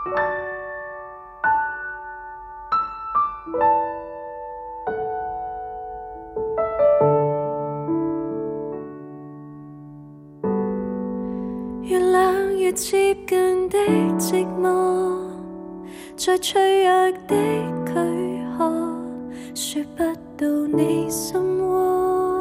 越冷越接近的寂寞，最脆弱的躯壳，说不到你心窝。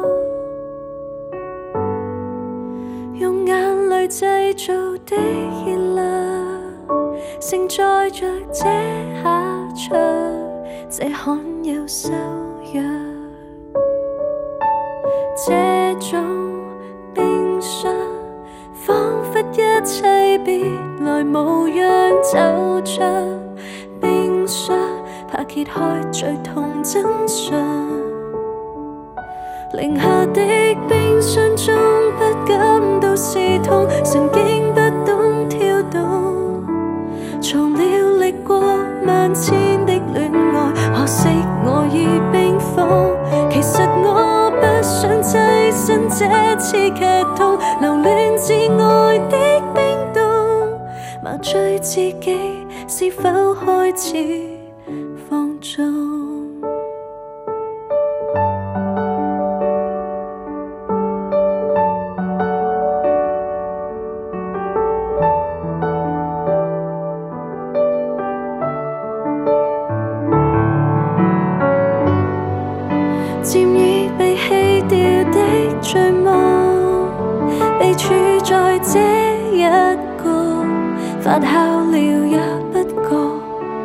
用眼泪製造的熱量，承載着這下場，這罕有修養。這種冰霜，仿佛一切別來無恙，就像冰霜，怕揭開最痛真相。零下的冰霜中不感到是痛，神經不懂跳動，藏了歷過萬千的戀愛，可惜我已冰封。其實我不想躋身這次劇痛，留戀至愛的冰凍，麻醉自己是否開始放縱。漸已被棄掉的追夢，被處在這一個發酵了也不過，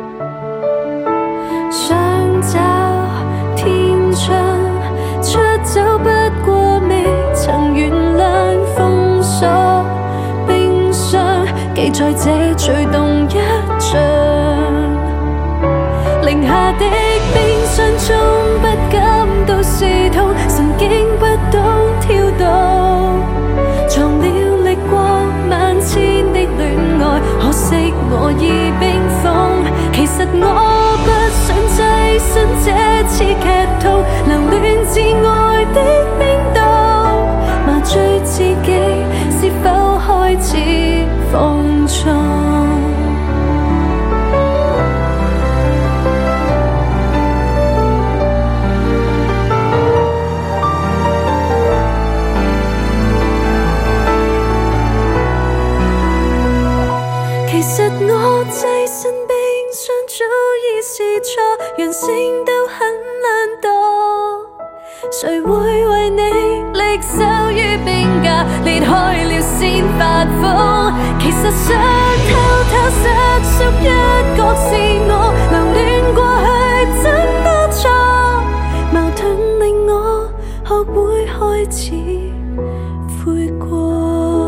想找天窗出走，不過未曾原諒封鎖冰霜，記在這最凍一章。零下的冰霜中不感到是痛，神經不懂跳動，藏了歷過萬千的戀愛，可惜我已冰封。其實我不想躋身這次劇痛，留戀至愛的冰凍，麻醉自己是否開始放縱。其實我躋身冰霜早已是錯，人性都很懶惰，誰會為你力守於冰架，裂開了先發瘋。其實想偷偷瑟縮一角是我，留戀過去真不錯，矛盾令我學會開始悔過。